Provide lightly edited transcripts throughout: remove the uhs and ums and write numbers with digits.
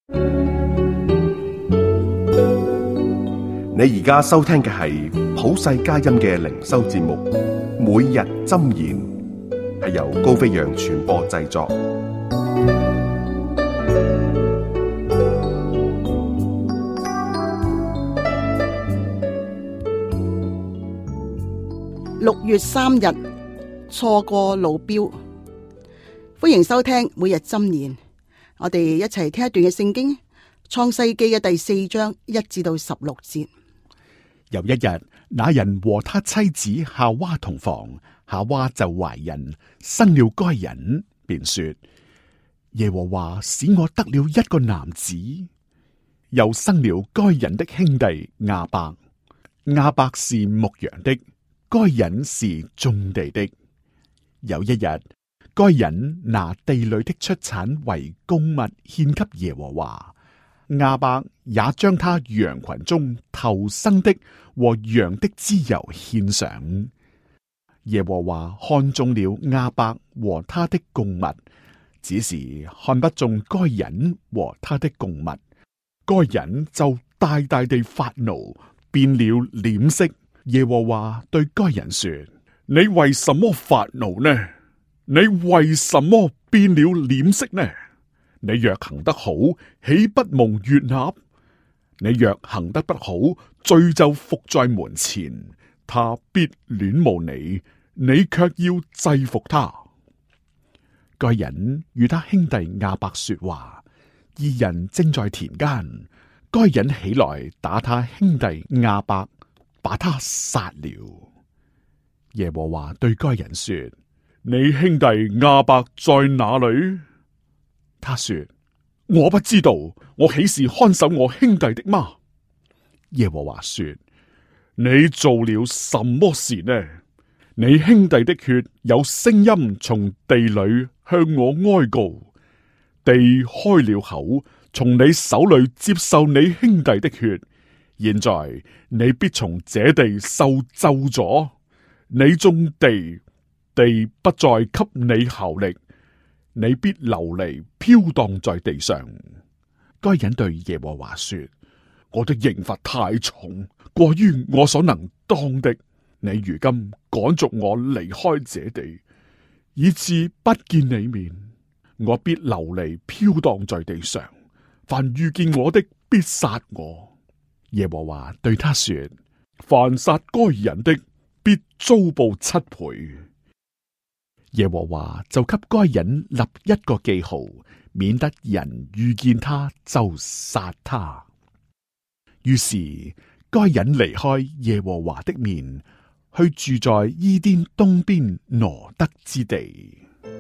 你而家收聽嘅係普世佳音嘅靈修節目，每日箴言，係由高飛揚傳播製作。 6月3日，錯過路標。歡迎收聽每日箴言，我哋一齊聽一段嘅聖經，創世記嘅第4章1至到16節。 有一日，那人和他妻子夏娃同房，夏娃就懷孕，生了該人，便說：耶和華使我得了一個男子。又生了該人的兄弟亞伯，亞伯是牧羊的，該人是種地的。有一日，該人拿地裏的出產為供物獻給耶和華，亞伯也將他羊群中頭生的和羊的脂油獻上。耶和華看中了亞伯和他的供物，只是看不中該人和他的供物。該人就大大地發怒，變了臉色。耶和華對該人說：你為什麼發怒呢？你為什麼變了臉色呢？你若行得好，豈不蒙悅納？你若行得不好，罪就伏在門前，他必戀慕你，你卻要制服他。該人與他兄弟亞伯說話，二人正在田間，該人起來打他兄弟亞伯，把他殺了。耶和華對該人說：你兄弟亞伯在哪裏？他說：我不知道，我豈是看守我兄弟的嗎？耶和華說：你做了什麼事呢？你兄弟的血有聲音從地裏向我哀告，地開了口，從你手裏接受你兄弟的血。現在你必從這地受咒詛，你種地，地不再給你效力，你必流離飄蕩在地上。該人對耶和華說：我的刑罰太重，過於我所能當的。你如今趕逐我離開這地，以致不見你面，我必流離飄蕩在地上。凡遇見我的，必殺我。耶和華對他說：凡殺該人的，必遭報7倍。耶和華就給該人立一個記號，免得人遇見他就殺他。於是該人離開耶和華的面，去住在伊甸東邊挪得之地。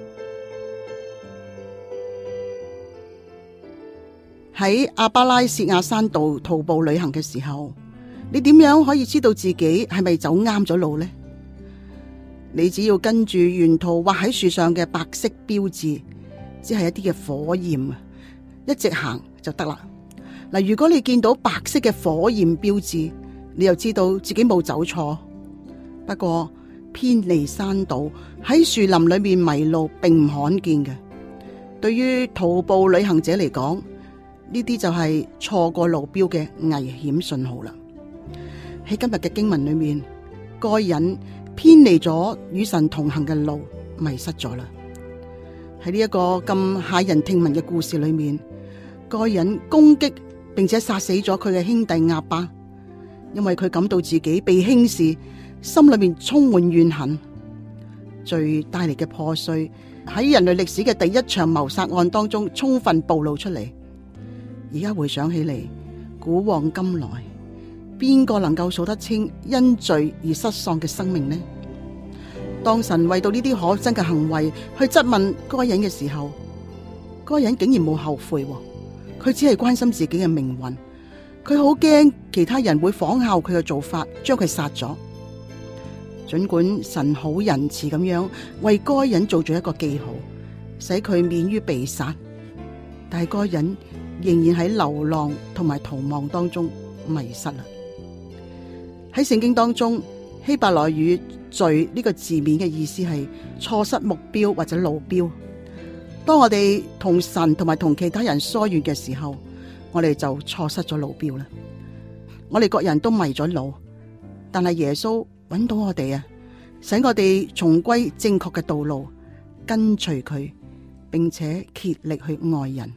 喺亞巴拉薛亞山道徒步旅行嘅時候，你點樣可以知道自己係咪走啱咗路呢？你只要跟住沿途畫喺樹上嘅白色標誌，只係一啲嘅火焰，一直行就得啦。嗱，如果你見到白色嘅火焰標誌，你又知道自己冇走錯。不過偏離山道喺樹林裏面迷路並唔罕見嘅，對於徒步旅行者嚟講，呢啲就係錯過路標嘅危險信號啦。喺今日嘅經文裏面，該人偏離咗與神同行嘅路，迷失咗啦。喺呢一個咁駭人聽聞嘅故事裏面，該人攻擊並且殺死咗佢嘅兄弟亞伯，因為佢感到自己被輕視，心裏面充滿怨恨。罪帶嚟嘅破碎喺人類歷史嘅第一場謀殺案當中充分暴露出嚟。而家回想起嚟，古往今來，邊個能夠數得清因罪而失喪嘅生命呢？當神為到呢啲可憎嘅行為去質問該人嘅時候，該人竟然冇後悔，佢只係關心自己嘅命運。佢好驚其他人會仿效佢嘅做法，將佢殺咗。盡管神好仁慈咁樣為該人做咗一個記號，使佢免於被殺，但係該人仍然喺流浪同埋逃亡當中迷失啦。喺聖經當中，希伯來語罪呢個字面嘅意思係錯失目標或者路標。當我哋同神同埋同其他人疏遠嘅時候， 我哋就錯失咗路標啦。我哋各人都迷咗路，但係耶穌揾到我哋啊，使我哋重歸正確嘅道路，跟隨佢，並且竭力去愛人。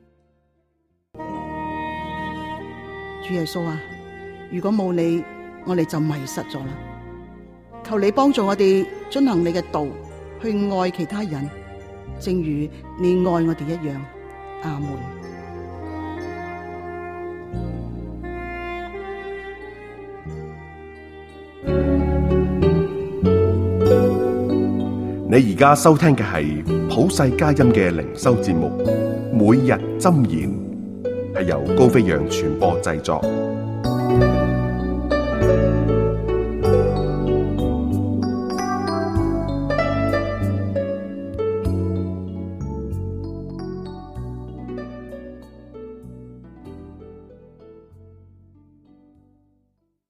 主耶穌啊，如果冇你，我哋就迷失咗啦。求你幫助我哋遵行你嘅道，去愛其他人，正如你愛我哋一樣。阿門。 你而家收聽嘅係普世佳音嘅靈修節目《每日箴言》，係由高飛揚傳播製作，